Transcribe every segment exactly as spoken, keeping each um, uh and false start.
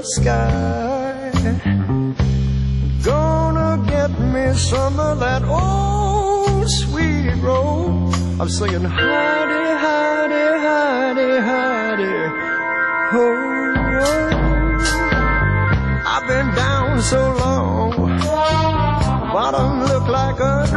sky. Gonna get me some of that old sweet roll. I'm singing hidey, hidey, hidey, hidey, ho, oh. I've been down so long, bottom look like earth.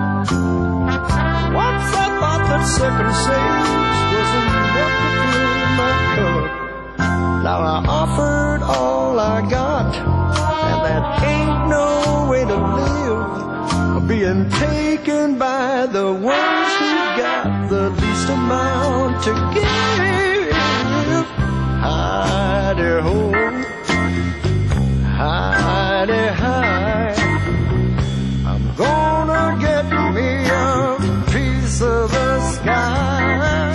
Once I thought that second sage was enough to fill my cup. Now I offered all I got, and that ain't no way to live, being taken by the ones who got the least amount to give. Hidey ho, hidey hi, I'm gonna get me a piece of the sky.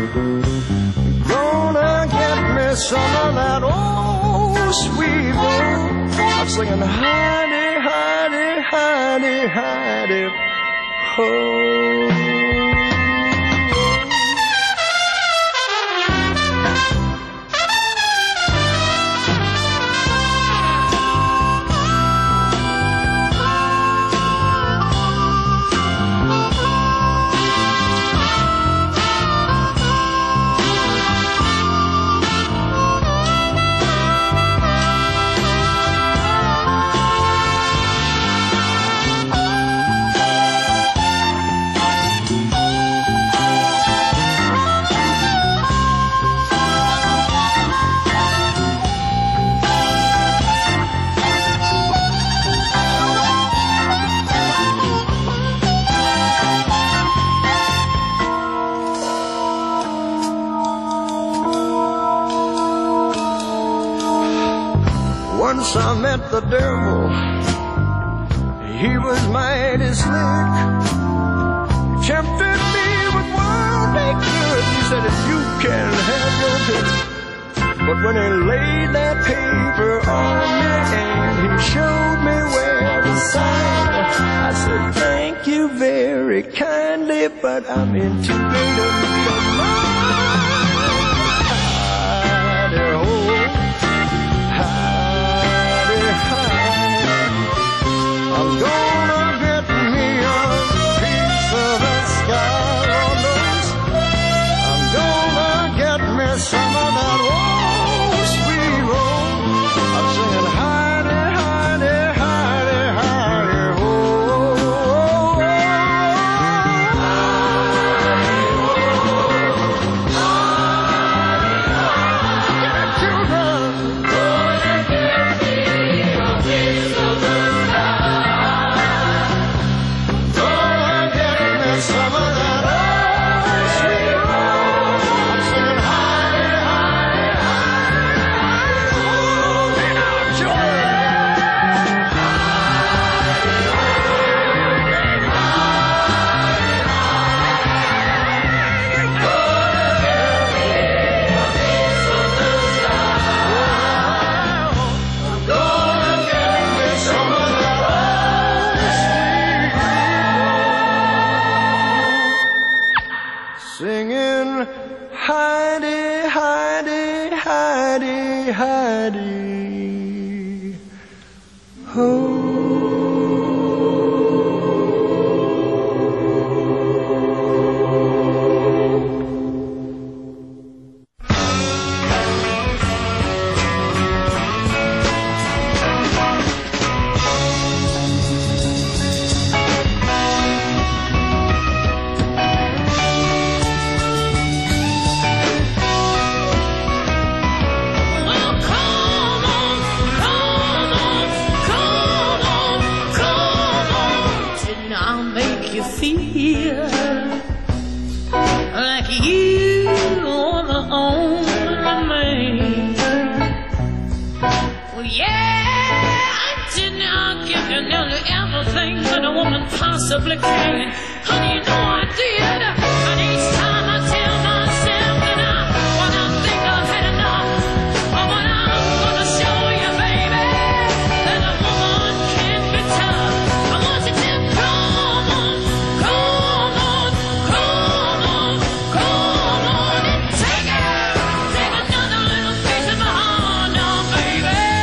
Gonna get me some of that old sweet roll. I'm singing hidey, hidey, hidey, hidey, ho. Once I met the devil, he was mighty slick. Tempted me with worldly goods. He said, if you can have your pick. But when he laid that paper on me and he showed me where to sign, I said, thank you very kindly, but I'm in too great a need of mine. I'm gonna get me a piece of the sky, Lord knows. I'm gonna get me some of that old sweet roll. I'm singing hidey, hidey, hidey, hidey, ho, oh, oh, oh. Get it, children. Gonna get me a piece of the some of that old sweet roll. I'm singing hidey, hidey, hidey, hidey, oh, and our children. Hidey, hidey, hidey, gonna get me a piece of the sky. I'm gonna get me some of that old sweet roll. Singing hidey, hidey, hidey, hidey, ho. Possibly can. Honey, you know I did. And each time I tell myself that I, when I think I've had enough, but when I'm gonna show you, baby, that a woman can be tough. I want you to come on, come on, come on, come on, and take it. Take another little piece of my heart now, baby.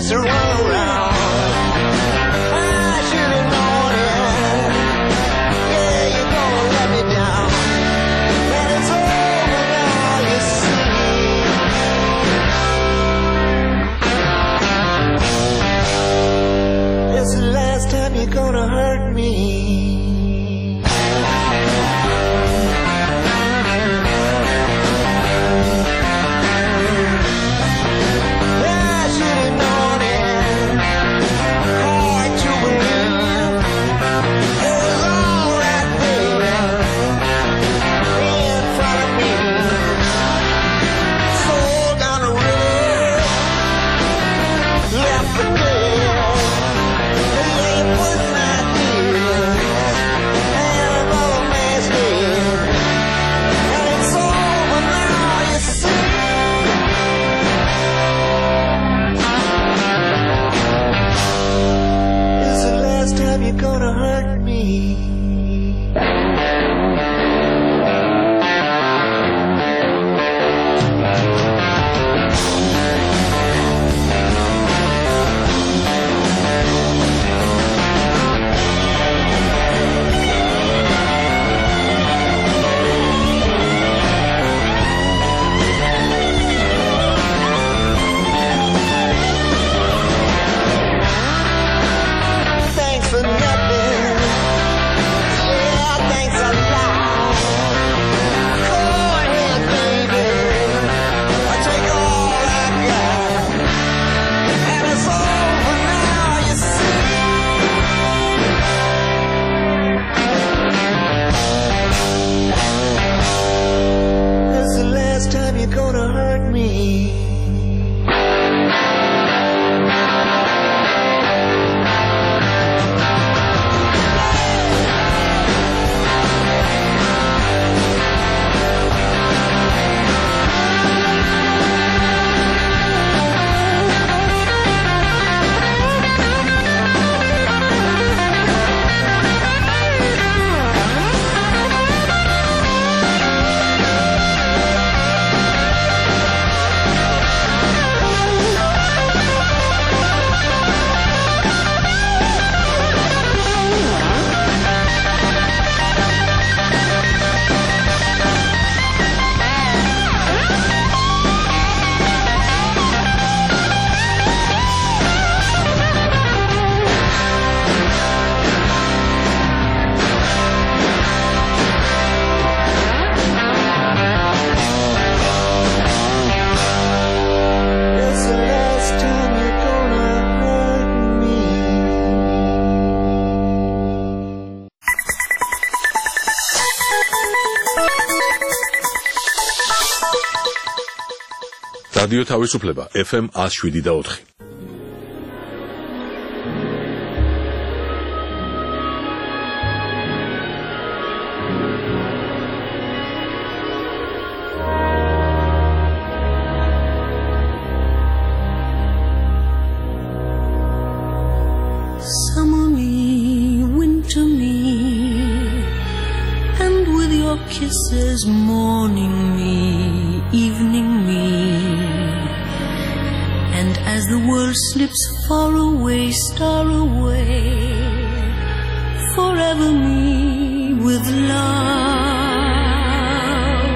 used to run around. I should have known it. Yeah, you're gonna let me down. But it's over now, you see. It's the last time you're gonna hurt me. You're gonna hurt me. Thanks for nothing. Yeah, thanks a lot. Go ahead, baby. I take all I got. And it's over now, you see. This is the last time you're gonna hurt me. რადიო თავისუფლება ეფ ემ one oh seven და four. Summer me, winter me, and with your kisses morning me, evening me. And as the world slips far away, star away, forever me with love.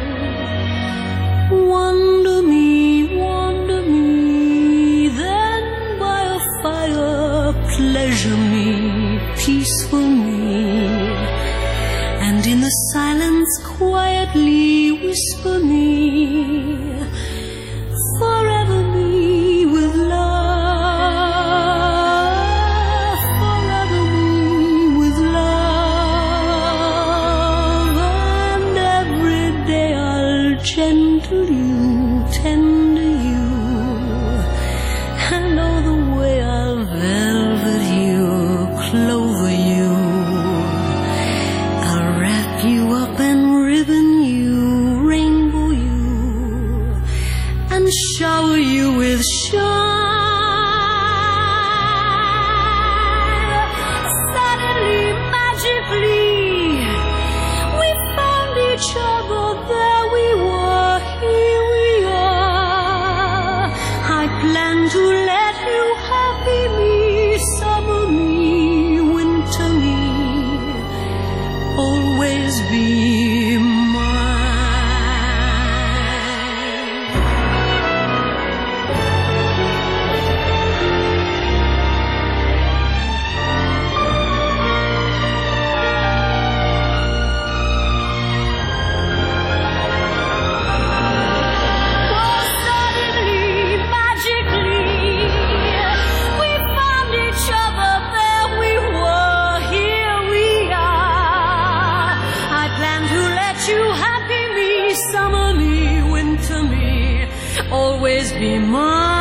Wander me, wander me, then by a fire pleasure me, peaceful me. And in the silence quietly whisper me, forever me with love, forever me with love. And every day I'll gentle you, tender you, and all the way I'll velvet you, clover you. I'll wrap you up and ribbon you, rainbow you, and shower you with shine. Suddenly, magically, we found each other. There we were, here we are. I plan to let you always be mine.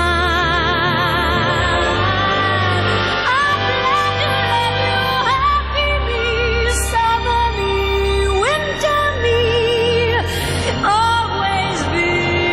I'm glad to let you happy me, summer me, winter me, always be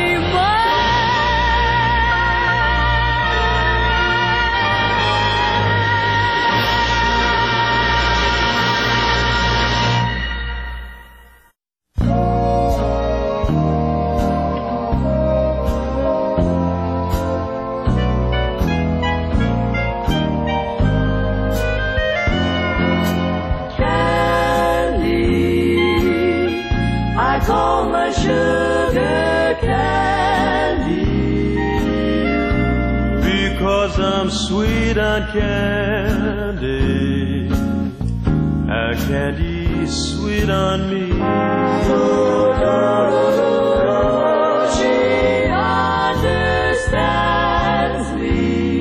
call my sugar candy, because I'm sweet on candy, and candy's sweet on me. She understands me,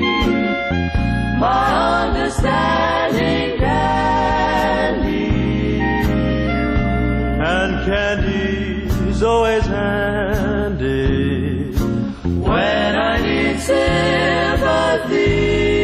my understanding candy, and candy is always handy when I need sympathy.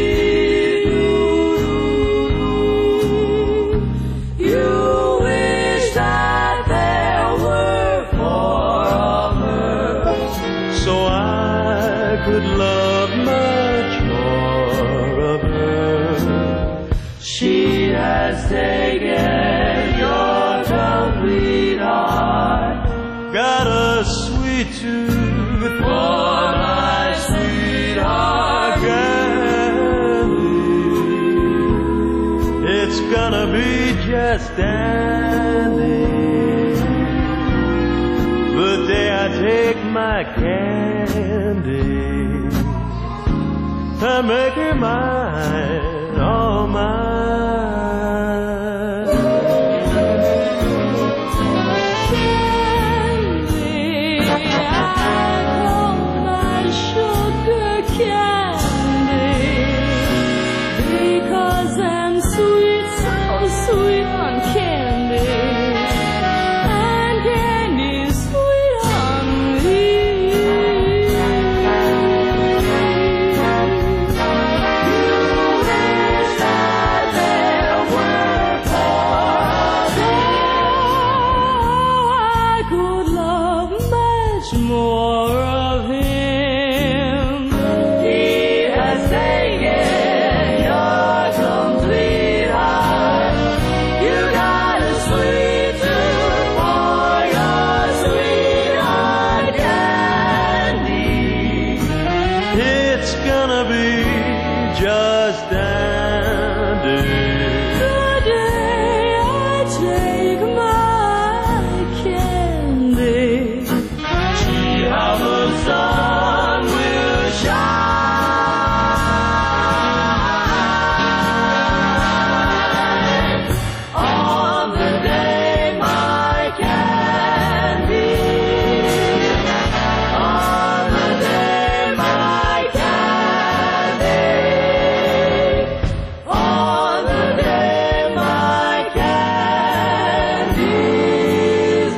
You wish that there were four of her, so I could love much more of her. She has taken your complete heart, got a sweet tooth for my sweetheart candy. It's gonna be just dandy the day I take my candy and make her mine, all mine. Because I'm sweet, so sweet on candy, and candy's sweet on me. You wish that there were four, so I could love much more of him. He has taken your complete heart. You got a sweet tooth for your sweetheart candy. It's gonna be just dandy The day I take my candy, see how the sun will shine on the day my candy, on the day my candy, on the day my candy's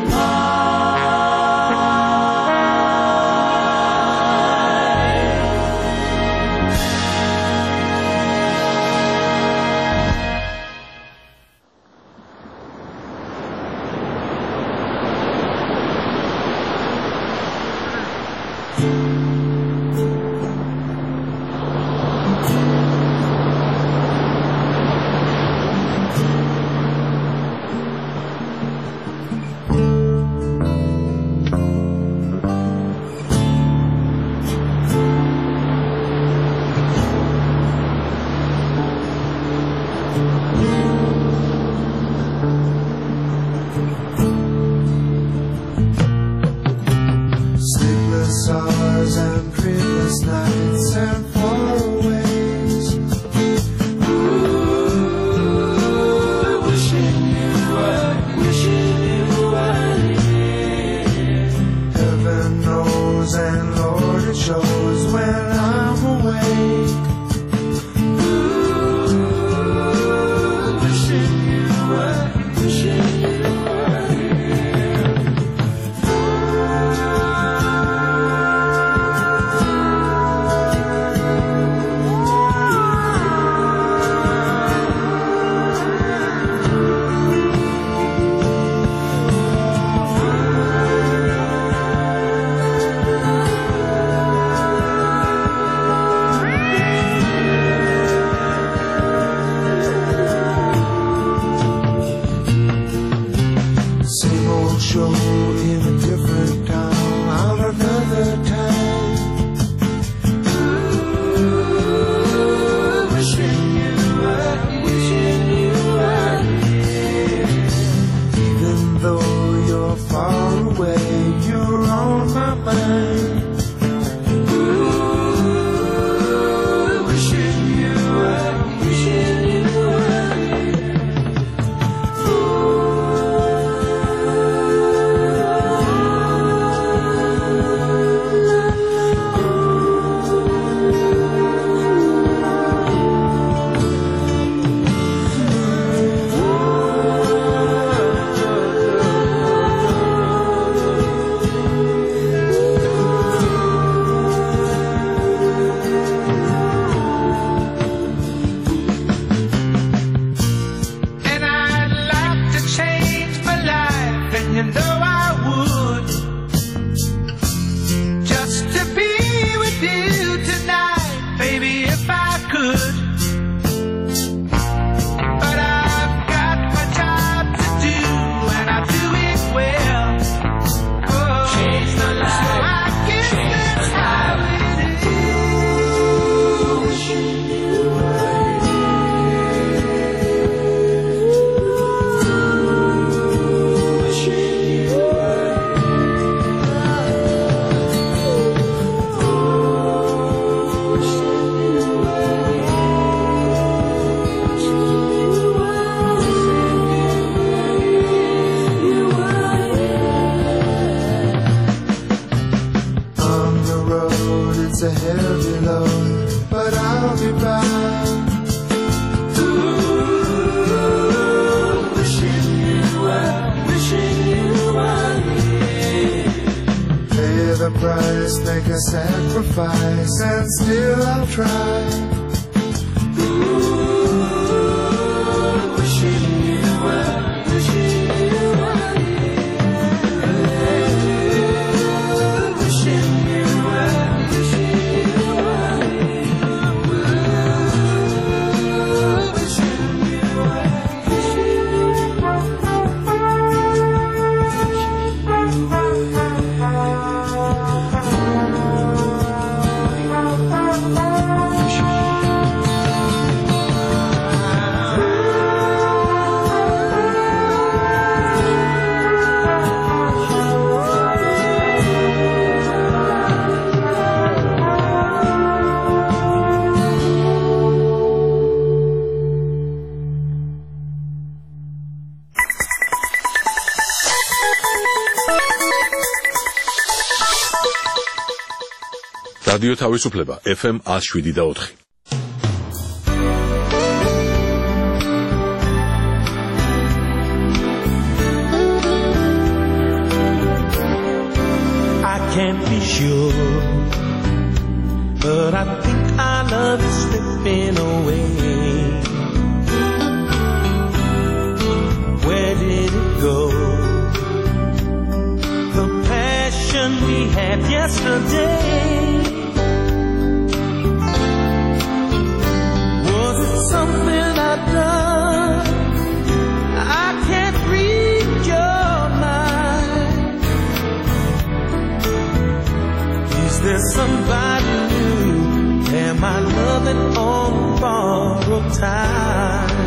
Sleepless hours and dreamless nights and faraways. Ooh, wishing you were, wishing you were here. Heaven knows and Lord it shows when I'm awake. Ooh, wishing you were, wishing you were here. It's a heavy load, but I'll be back. Ooh, wishing you were, wishing you were here. Pay the price, make a sacrifice, and still I'll try. Ooh, wishing you were, wishing you were here. Wishing you were, wishing you were here. Wishing you were, wishing რადიო თავისუფლება ეფ ემ one oh seven და four. I can't be sure, but I think our love is slipping away. Where did it go? The passion we had yesterday. Was it something I've done? I can't read your mind. Is there somebody new? Am I loving on borrowed time?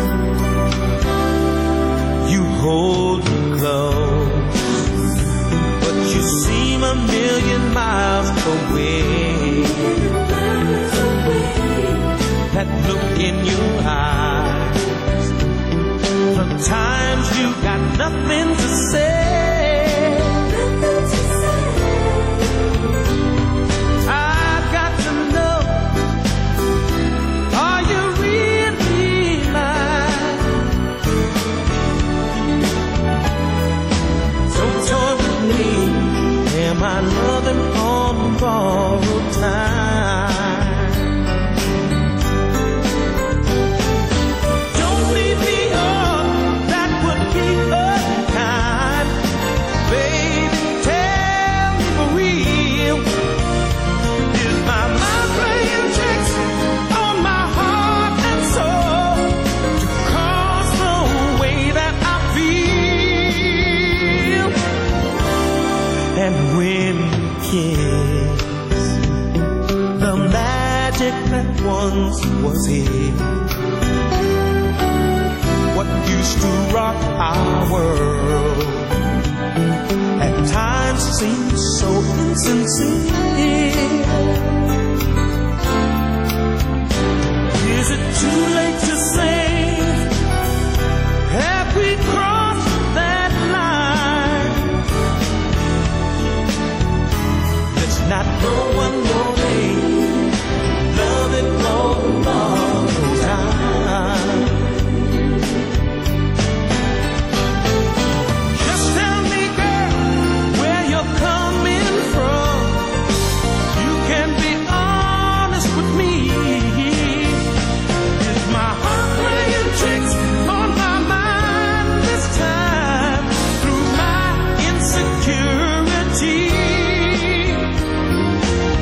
You hold me close, but you seem a million miles away. That look in your eyes, sometimes you got nothing to say. I've got to know, are you really mine? So torn with me, am I loving on borrowed time? Don't leave me on, that would be unkind. Baby, tell me for real, is my mind playing tricks on my heart and soul to cause the way that I feel? And when we kiss, the magic that once was here, what used to rock our world at times seems so insincere. Is it too late to say, have we crossed that line? Let's not go one more day, loving all the time. Just tell me, girl, where you're coming from. You can be honest with me. Is my heart playing tricks on my mind this time through my insecurity?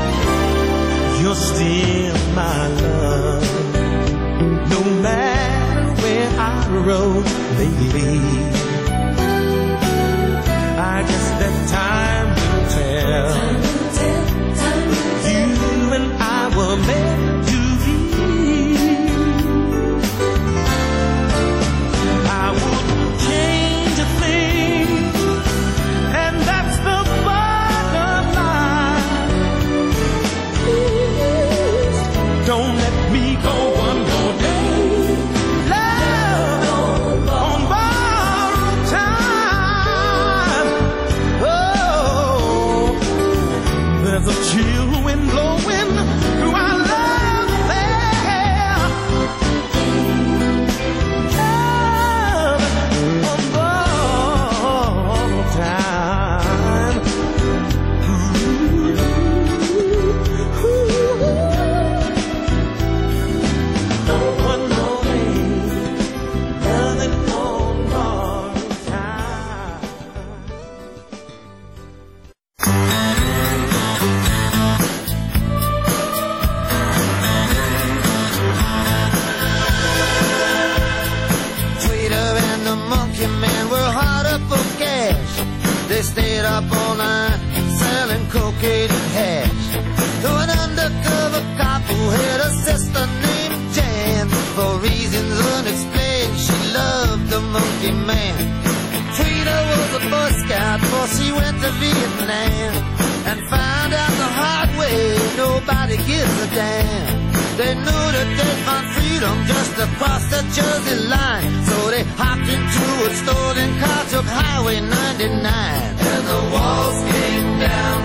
the monkey man. Tweeter was a Boy Scout before she went to Vietnam, and found out the hard way nobody gives a damn. They knew that they'd find freedom just across the Jersey line, so they hopped into a stolen car, took Highway ninety-nine, and the walls came down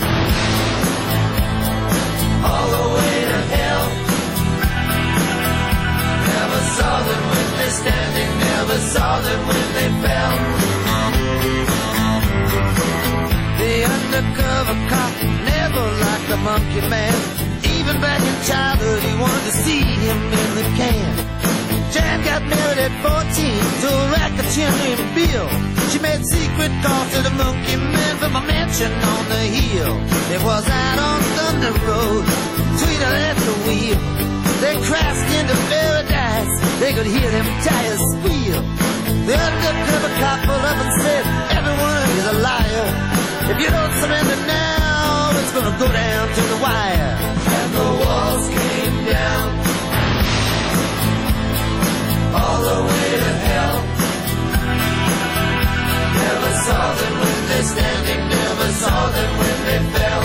all the way to hell. Never saw them when they're standing, never saw them when they fell. The undercover cop never liked the monkey man. Even back in childhood, he wanted to see him in the can. Jan got married at fourteen to a racketeer named Bill. She made secret calls to the monkey man from a mansion on the hill. It was out on Thunder Road, Tweeter at the wheel. They crashed into paradise, they could hear them tires squeal. The undercover cop pulled up and said, everyone is a liar. If you don't surrender now, it's gonna go down to the wire. And the walls came down all the way to hell. Never saw them when they're standing, never saw them when they fell.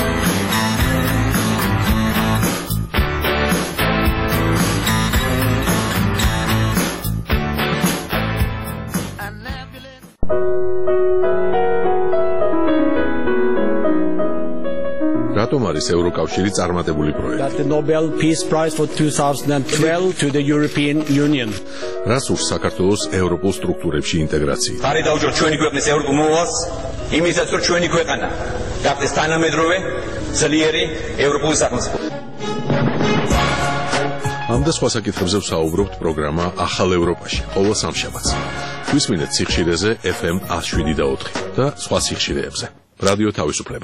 რატომ არის ევროკავშირი წარმატებული პროექტი? That the Nobel Peace Prize for twenty twelve to the European Union. რას ურს საქართველოს ევროპულ სტრუქტურებში ინტეგრაცია? ხარი დაუჭიროთ ჩვენი ქვეყნის ევროპულ მოვალს, იმისაც რომ ჩვენი ქვეყანა გახდეს თანამედროვე, ძლიერი ევროპული სახელმწიფო. ამ და სხვა საკითხებზე ვსაუბრობთ პროგრამა ახალ ევროპაში, ყოველ სამშაბათს. გვისმინეთ სიხშირეზე ეფ ემ one oh seven და ოთხი და სხვა სიხშირეებზე. რადიო თავისუფლება.